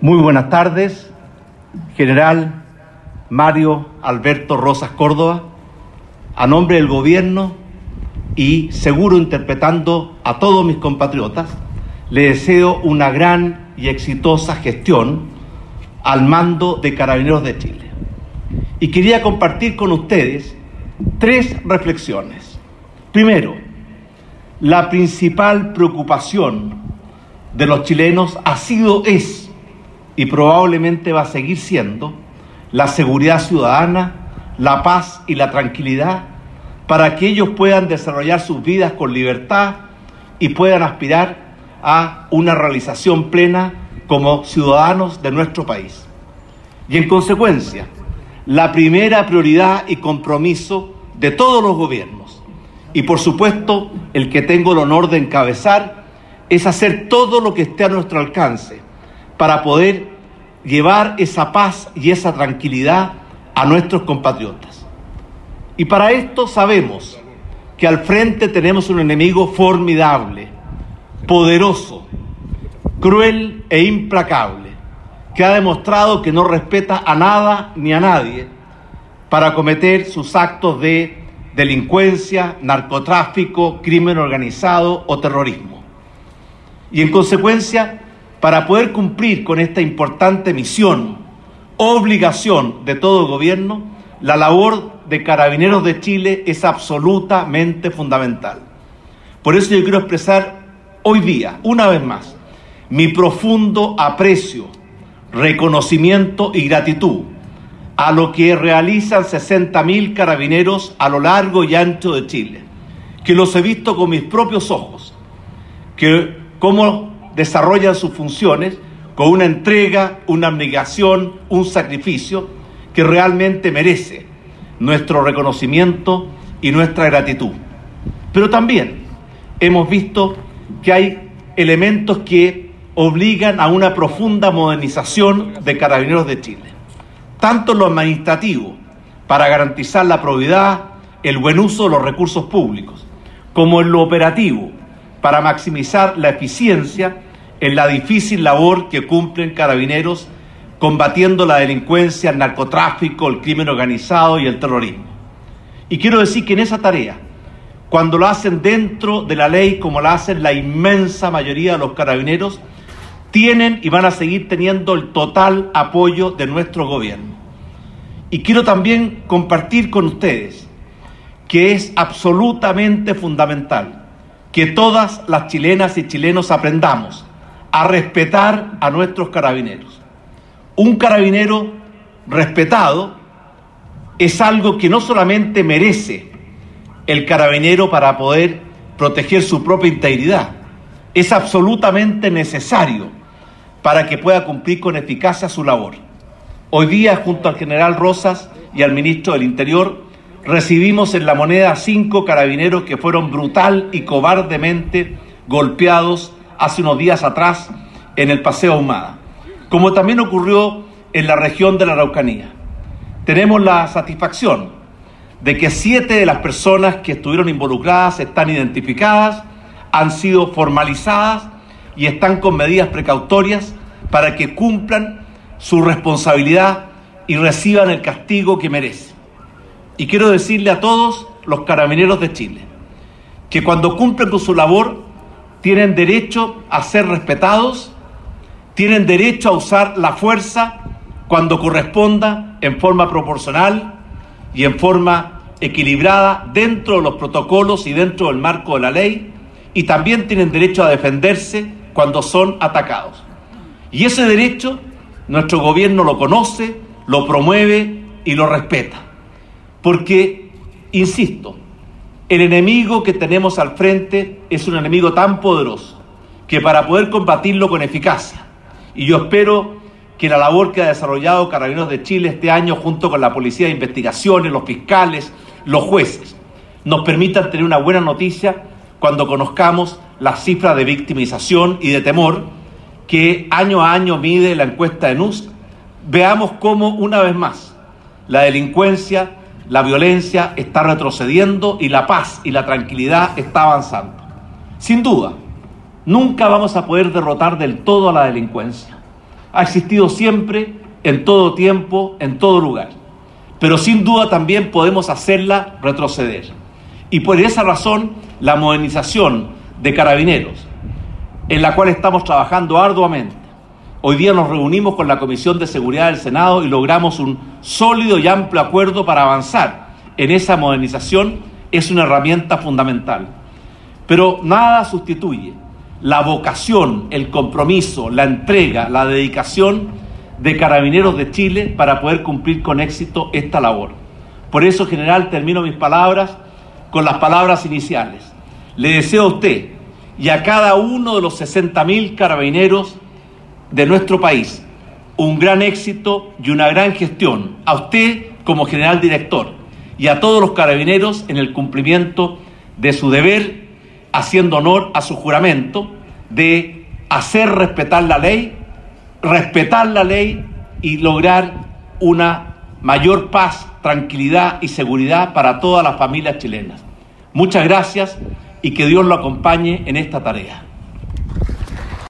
Muy buenas tardes, General Mario Alberto Rosas Córdoba. A nombre del gobierno y seguro interpretando a todos mis compatriotas, le deseo una gran y exitosa gestión al mando de Carabineros de Chile. Y quería compartir con ustedes 3 reflexiones. Primero, la principal preocupación de los chilenos ha sido, es y probablemente va a seguir siendo la seguridad ciudadana, la paz y la tranquilidad para que ellos puedan desarrollar sus vidas con libertad y puedan aspirar a una realización plena como ciudadanos de nuestro país. Y en consecuencia, la primera prioridad y compromiso de todos los gobiernos, y por supuesto el que tengo el honor de encabezar, es hacer todo lo que esté a nuestro alcance para poder llevar esa paz y esa tranquilidad a nuestros compatriotas. Y para esto sabemos que al frente tenemos un enemigo formidable, poderoso, cruel e implacable, que ha demostrado que no respeta a nada ni a nadie para cometer sus actos de delincuencia, narcotráfico, crimen organizado o terrorismo. Y en consecuencia, para poder cumplir con esta importante misión, obligación de todo gobierno, la labor de Carabineros de Chile es absolutamente fundamental. Por eso yo quiero expresar hoy día, una vez más, mi profundo aprecio, reconocimiento y gratitud a lo que realizan 60.000 carabineros a lo largo y ancho de Chile, que los he visto con mis propios ojos, que cómo desarrollan sus funciones con una entrega, una abnegación, un sacrificio que realmente merece nuestro reconocimiento y nuestra gratitud. Pero también hemos visto que hay elementos que obligan a una profunda modernización de Carabineros de Chile, tanto en lo administrativo, para garantizar la probidad, el buen uso de los recursos públicos, como en lo operativo, para maximizar la eficiencia en la difícil labor que cumplen Carabineros combatiendo la delincuencia, el narcotráfico, el crimen organizado y el terrorismo. Y quiero decir que en esa tarea, cuando lo hacen dentro de la ley, como la hacen la inmensa mayoría de los carabineros, tienen y van a seguir teniendo el total apoyo de nuestro gobierno. Y quiero también compartir con ustedes que es absolutamente fundamental que todas las chilenas y chilenos aprendamos a respetar a nuestros carabineros. Un carabinero respetado es algo que no solamente merece el carabinero para poder proteger su propia integridad, es absolutamente necesario para que pueda cumplir con eficacia su labor. Hoy día, junto al general Rosas y al ministro del Interior, recibimos en La Moneda 5 carabineros que fueron brutal y cobardemente golpeados hace unos días atrás en el Paseo Ahumada, como también ocurrió en la región de la Araucanía. Tenemos la satisfacción de que 7 de las personas que estuvieron involucradas están identificadas, han sido formalizadas y están con medidas precautorias para que cumplan su responsabilidad y reciban el castigo que merecen. Y quiero decirle a todos los carabineros de Chile que cuando cumplen con su labor tienen derecho a ser respetados, tienen derecho a usar la fuerza cuando corresponda en forma proporcional y en forma equilibrada dentro de los protocolos y dentro del marco de la ley, y también tienen derecho a defenderse cuando son atacados. Y ese derecho nuestro gobierno lo conoce, lo promueve y lo respeta. Porque, insisto, el enemigo que tenemos al frente es un enemigo tan poderoso que para poder combatirlo con eficacia, y yo espero que la labor que ha desarrollado Carabineros de Chile este año junto con la Policía de Investigaciones, los fiscales, los jueces, nos permitan tener una buena noticia cuando conozcamos las cifras de victimización y de temor que año a año mide la encuesta de NUS. Veamos cómo una vez más la delincuencia, la violencia está retrocediendo y la paz y la tranquilidad está avanzando. Sin duda, nunca vamos a poder derrotar del todo a la delincuencia, ha existido siempre, en todo tiempo, en todo lugar. Pero sin duda también podemos hacerla retroceder. Y por esa razón, la modernización de Carabineros, en la cual estamos trabajando arduamente. Hoy día nos reunimos con la Comisión de Seguridad del Senado y logramos un sólido y amplio acuerdo para avanzar en esa modernización. Es una herramienta fundamental. Pero nada sustituye la vocación, el compromiso, la entrega, la dedicación de Carabineros de Chile para poder cumplir con éxito esta labor. Por eso, general, termino mis palabras con las palabras iniciales. Le deseo a usted y a cada uno de los 60.000 carabineros de nuestro país un gran éxito y una gran gestión. A usted como general director y a todos los carabineros en el cumplimiento de su deber, haciendo honor a su juramento de hacer respetar la ley y lograr una mayor paz, tranquilidad y seguridad para todas las familias chilenas. Muchas gracias y que Dios lo acompañe en esta tarea.